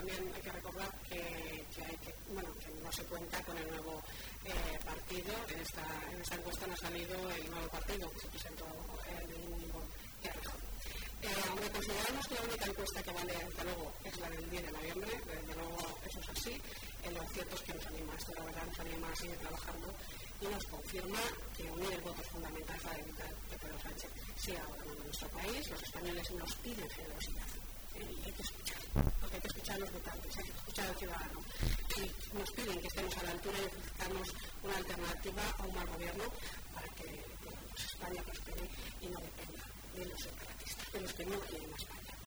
también hay que recordar que no se cuenta con el nuevo partido. En esta encuesta no ha salido el nuevo partido que se presentó el Íñigo Errejón. Aunque consideramos que la única encuesta que vale, desde luego, es la del 10 de noviembre, desde luego eso es así, lo cierto es que nos anima, esto la verdad nos anima a seguir trabajando y nos confirma que unir el voto es fundamental para evitar que Pedro Sánchez siga gobernando en nuestro país. Los españoles nos piden generosidad y hay que escuchar, porque hay que escuchar a los votantes, hay que escuchar al ciudadano y nos piden que estemos a la altura y ofrezcamos una alternativa a un mal gobierno para que España prospere y no dependa de los separatistas, de los que no quieren a España.